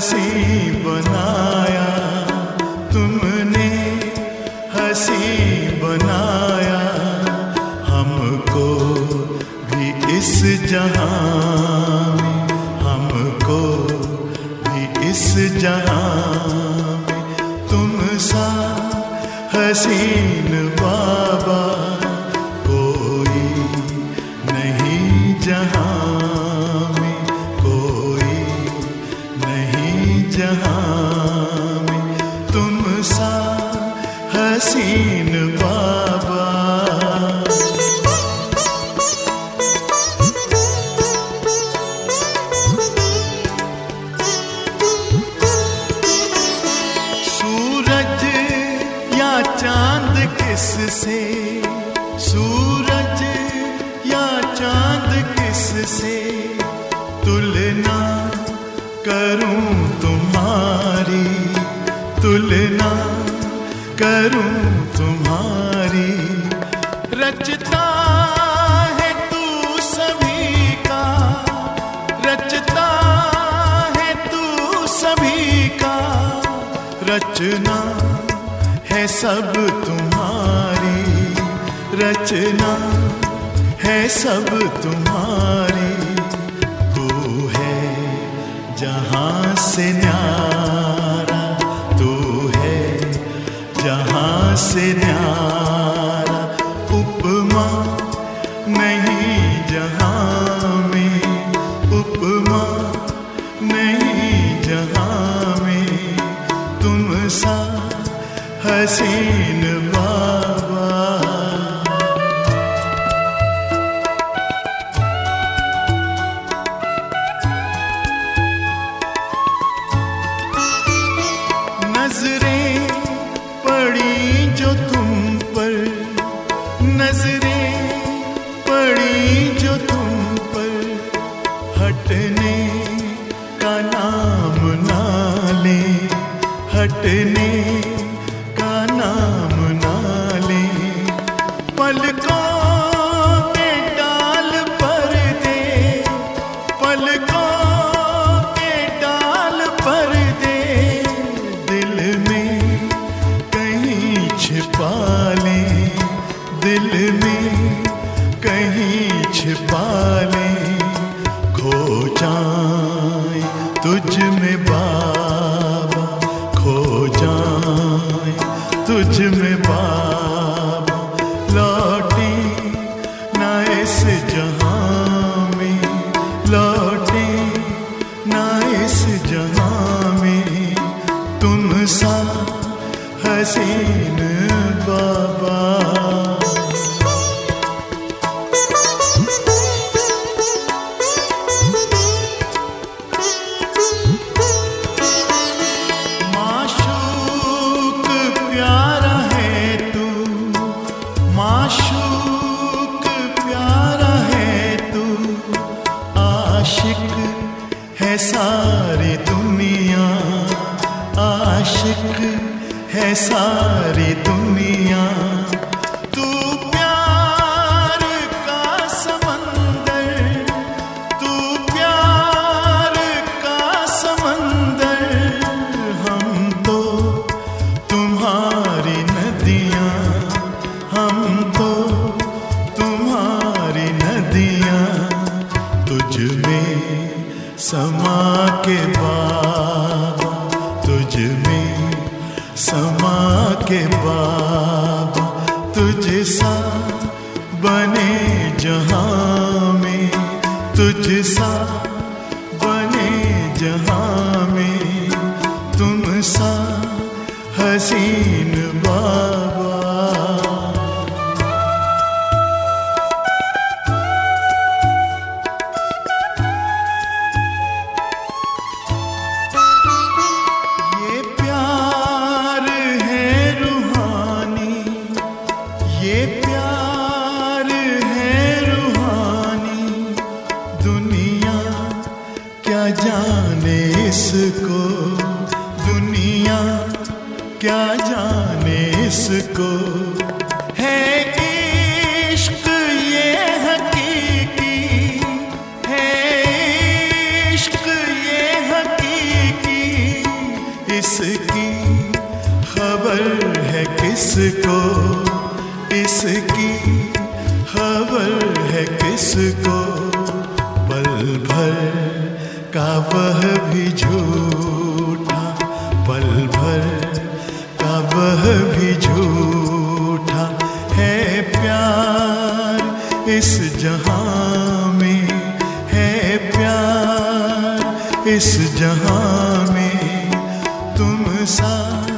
हंसी बनाया, तुमने हंसी बनाया हमको भी इस जहां में, हमको भी इस जहां में। तुम सा हसीन बाबा कोई नहीं जहां में, कोई नहीं जहां में। तुम सा हसीन बाबा। सूरज या चांद किससे, सूरज या चांद किससे तुलना करूं तुम्हारी, तुलना करूं तुम्हारी। रचता है तू सभी का, रचता है तू सभी का। रचना है सब तुम्हारी, रचना है सब तुम्हारी। तू है जहां से न्यारा, तू है जहां से न्यारा। उपमा नहीं जहां में, उपमा नहीं जहां में। तुम सा हसीन बाबा। नजरें पड़ी जो तुम पर, नजरें पड़ी जो तुम पर। हटने का नाम ना ले, हटने का नाम ना ले। पलकों के डाल पर दे, पलकों के डाल पर दे। दिल में कहीं छिपा ले, दिल में कहीं छिपा ले। खो जाए तुझ में बाबा, खो जाए तुझ में बाबा। लौटे ना इस जहां में, लौटे ना इस जहां में। तुम सा हसीन बाबा। माशूक प्यारा है तू, माशूक प्यारा है तू। आशिक है सारी दुनिया, आशिक है सारी दुनिया। तू प्यार का समंदर, तू प्यार का समंदर। हम तो तुम्हारी नदियाँ, हम तो तुम्हारी नदियाँ। तुझ में समा के बाबा, तुझ में समा के बाबा। तुझ सा बने जहां में, तुझ सा बने जहां में। तुम सा हसीन बाबा। ये प्यार है रूहानी, दुनिया क्या जाने इसको, दुनिया क्या जाने इसको। है इश्क ये हकीकी, है इश्क ये हकीकी। किसको इसकी खबर है किसको, पल भर का वह भी झूठा, पल भर का वह भी झूठा है प्यार इस जहां में, है प्यार इस जहां में। तुम सा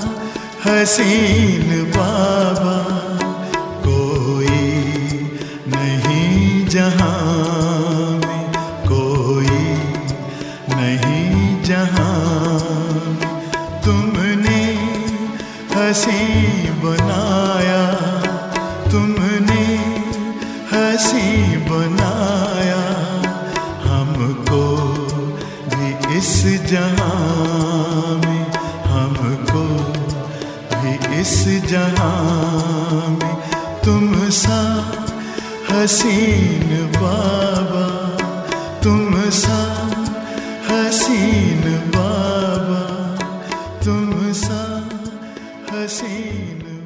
हसीन बाबा कोई नहीं जहां में, कोई नहीं जहां में। तुमने हंसी बनाया, तुमने हंसी बनाया हमको भी इस जहां में, हमको भी इस जहां में। तुम सा हसीन बाबा, तुम सा हसीन बाबा, तुम सा हसीन